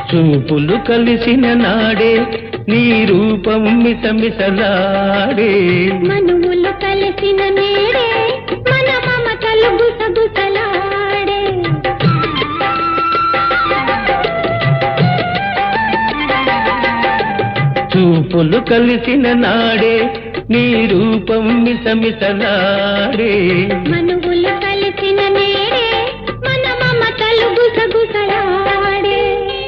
చూపులు కలిసిన నాడే నీ రూపం మిసమిసలాడే మనువులు కలిసిన నేడే మన మమతలు గుసగుసలాడే చూపులు కలిసిన నాడే నీ రూపం మిసమిసలాడే మనువులు కలిసిన నేడే మన మమతలు గుసగుసలాడే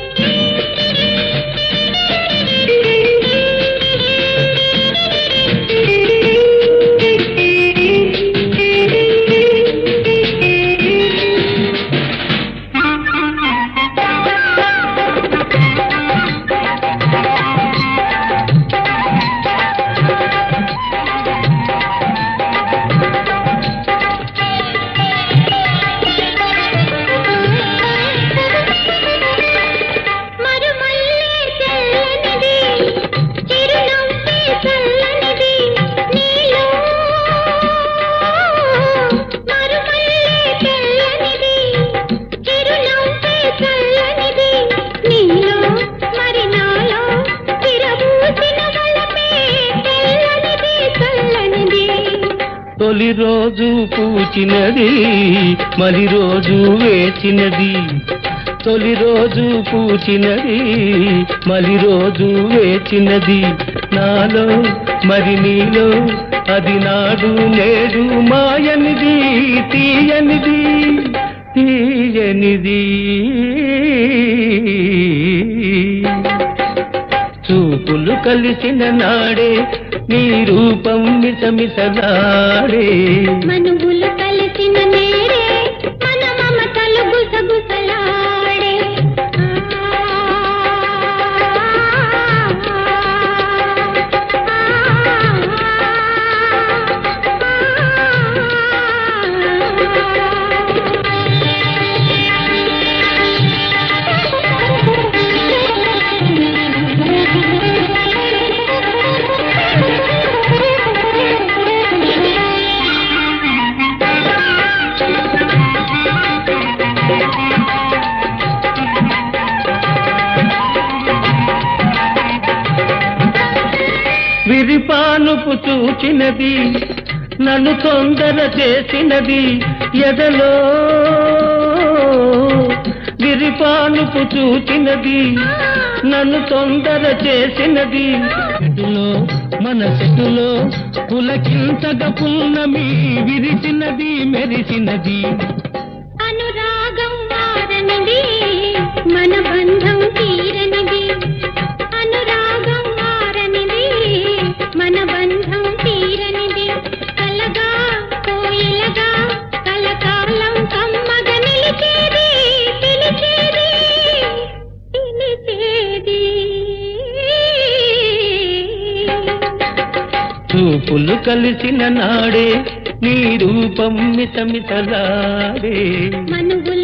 తొలి రోజు పూచినది మరి రోజు వేచినది తొలి రోజు పూచినది మరి రోజు వేచినది నాలో మరి నీలో అది నాడు నేడు మాయనిది తీయనిది తీయనిది చూపులు కలిసిన నాడే నీ రూపం మిసమిసలాడే మనువులు కలిసిన నేడే మన మమతలు గుసగుసలాడే విరిపానుపు చూచినది నన్ను తొందర చేసినది ఎదలో విరిపానుపు చూచినది నన్ను తొందర చేసినది చెట్టులో మన చెట్టులో పులకింతగా పున్నమి విరిసినది మెరిసినది అనురాగం మారనిది మన బంధం తీరనిది అనురాగం మారనిది మన బంధం తీరనిది కలగా కోయిలగా కలకాలం కమ్మగా నిలిచేది పిలిచేది పిలిచేది చూపులు కలిసిన నాడే నీ రూపం మిసమిసలాడే మనువులు